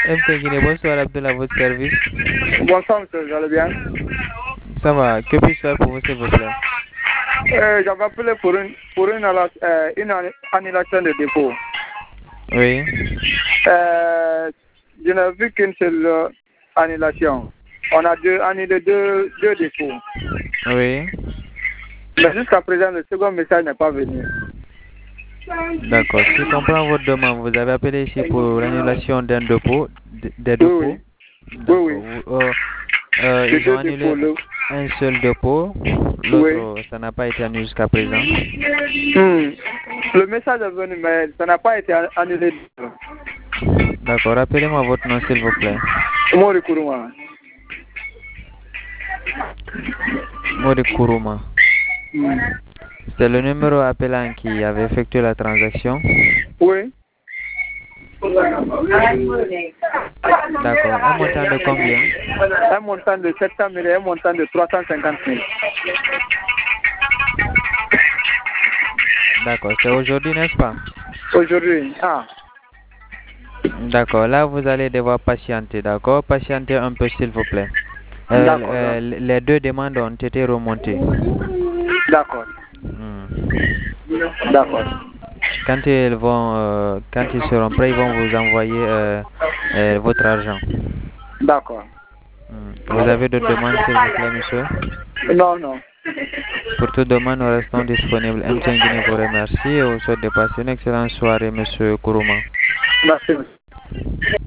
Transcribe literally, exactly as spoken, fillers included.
M T Guinée, bonsoir Abdel à votre service. Bonsoir, monsieur, vous allez bien? Ça va, que puis-je faire pour vous, s'il vous plaît? Euh, J'avais appelé pour une, pour une, ala- euh, une an- annulation de dépôt. Oui. Euh, je n'ai vu qu'une seule euh, annulation. On a deux, annulé deux, deux dépôts. Oui. Mais jusqu'à présent, le second message n'est pas venu. D'accord. Si je comprends votre demande, vous avez appelé ici pour l'annulation d'un dépôt, d- des Oui, dépôts. oui. D'accord. Oui, oui. Vous- euh, euh, Les ils ont deux annulé dépôts. Le... un seul dépôt, Oui. l'autre, ça n'a pas été annulé jusqu'à présent. Hmm. Le message est venu, mais ça n'a pas été annulé. D'accord. Rappelez-moi votre nom, s'il vous plaît. Mori Kourouma. Modi Kourouma. Hmm. C'est le numéro appelant qui avait effectué la transaction. Oui. D'accord. Un montant de combien? Un montant de sept cent mille et un montant de trois cent cinquante mille. D'accord. C'est aujourd'hui, n'est-ce pas? Aujourd'hui. Ah. D'accord. Là, vous allez devoir patienter. D'accord? Patienter un peu, s'il vous plaît. Euh, D'accord. euh, les deux demandes ont été remontées. D'accord. Hmm. D'accord. Quand ils vont, euh, quand ils seront prêts, ils vont vous envoyer euh, euh, votre argent. D'accord. Hmm. Vous avez d'autres demandes, s'il vous plaît, monsieur? Non, non. Pour toute demande, nous restons disponibles. M T N Guinée vous remercie et vous souhaite de passer une excellente soirée, monsieur Kourouma. Merci.